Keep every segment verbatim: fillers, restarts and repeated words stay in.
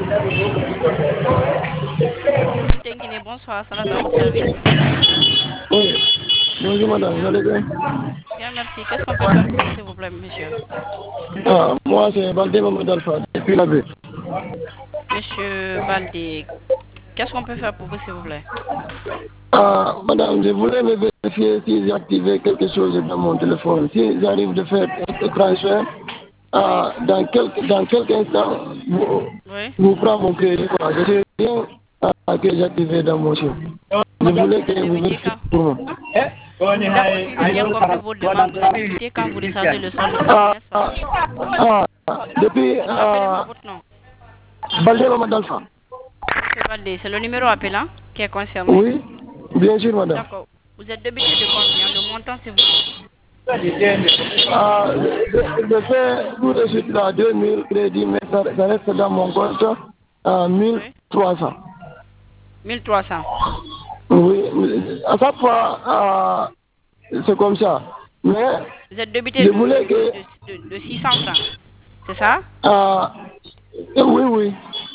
Tenguine, bonsoir, Salat à votre service. Oui, bonjour madame, vous Bien, allez bien? bien, merci. Qu'est-ce qu'on peut faire pour vous, s'il vous plaît, monsieur? Ah, moi c'est Baldé Mamadou Alpha, depuis la baie. Monsieur Baldé, qu'est-ce qu'on peut faire pour vous, s'il vous plaît? Ah, madame, je voulais me vérifier si j'ai activé quelque chose dans mon téléphone. Si j'arrive de faire un transfert, Oui, ah, dans quelques dans quelques instants, vous, oui. vous prenez mon crédit. Quoi. Je sais rien ah, que j'ai activé dans mon chien. Je voulais Vous que avez vous débuté vérifiez quand? pour moi. D'accord, si j'ai bien compris votre demande, vous avez débuté quand vous déchargez le solde ici, Ah, n'est-ce pas? ah, ah, depuis Rappelez-moi ah, votre nom. Baldé Mamadou Alpha. Monsieur Baldé, c'est le numéro appelant qui est concerné. Oui, bien sûr madame. D'accord. Vous êtes débuté de combien? Le montant, s'il vous plaît. Ah, je, je fais tout de suite là, deux mille crédits, mais ça, ça reste dans mon compte à Oui. mille trois cents. mille trois cents. Oui, à chaque fois, ah, c'est comme ça. Mais Vous êtes débuté je voulais de, que... de, de, de six cents francs. C'est ça? ah, oui, oui,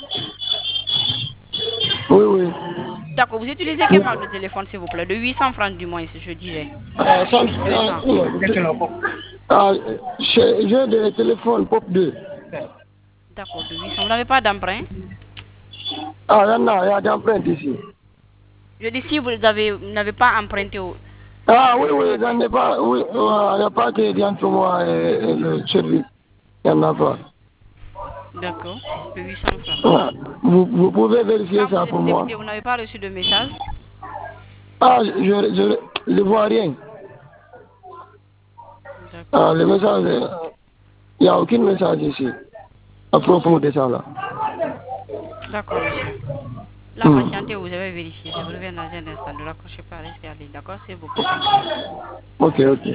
oui, oui. D'accord. Vous utilisez quelle marque de téléphone, s'il vous plaît? De huit cents francs, du moins, je dirais. Ah, ça- deux ah, cents. ah, j'ai j'ai des téléphones Pop deux. D'accord, de huit cents. Vous n'avez pas d'emprunt? Ah, il y en a, il y a des empreintes ici. Je dis si vous avez, vous n'avez pas emprunté au... Ah oui, oui, j'en ai pas, oui, il n'y a pas de lien entre moi et, et le service. Il n'y en a pas. D'accord, de huit cents francs. Ah, vous, vous pouvez vérifier Quand vous ça pour êtes moi. débuté, vous n'avez pas reçu de message? Ah, je je, je, je vois rien. D'accord. Ah, le message, euh, il n'y a aucun message ici à propos de ça là. D'accord, monsieur. La Hmm. patientez, vous avez vérifié. Je vous reviens dans un instant. Ne raccrochez pas, restez à ligne. D'accord, s'il vous plaît. Ok, ok.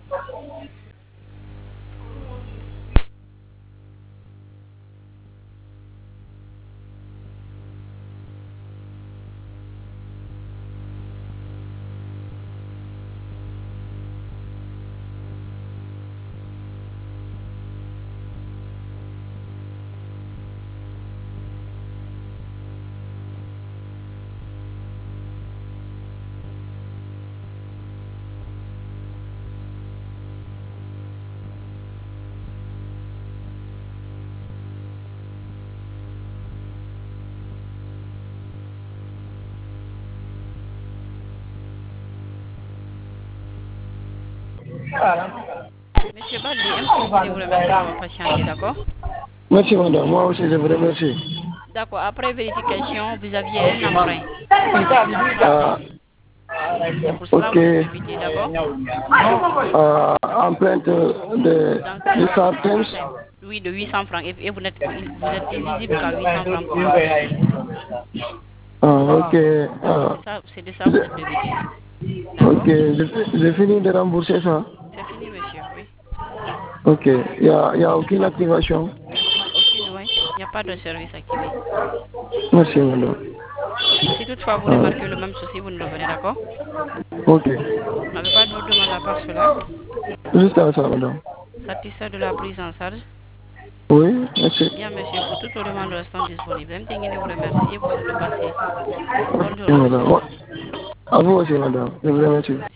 Monsieur Baldi, un petit peu de vous remercie d'avoir patienté, d'accord? Merci madame, moi aussi je vous remercie. D'accord, après vérification, vous aviez un emprunt de six cents francs. Ah, C'est pour cela que ok. vous êtes débuté, d'accord? Ah, empreinte de, Donc, de de ça, six cents francs. Oui, de huit cents francs. Et, et vous n'êtes vous êtes éligible qu'à huit cents francs pour le moment. ah, ok. Ah, C'est ça, c'est de ça que vous êtes débuté. ok, D'accord? j'ai j'ai fini de rembourser ça. C'est fini, monsieur, oui. Ok, il n'y a, y a aucune activation. Aucune, oui. Il n'y a pas de service activé. Merci madame. Si toutefois vous Ah, remarquez le même souci, vous nous revenez, d'accord? ok. Vous n'avez pas d'autre demande à part cela? Juste à ça madame. Satisfait de la prise en charge? Oui, merci. Bien, monsieur, pour toutes vos demandes restant disponibles. M. Tenguine vous remercie et vous souhaite de passer une bonne Merci journée, monsieur madame. Baldi. À vous aussi madame. Je vous remercie.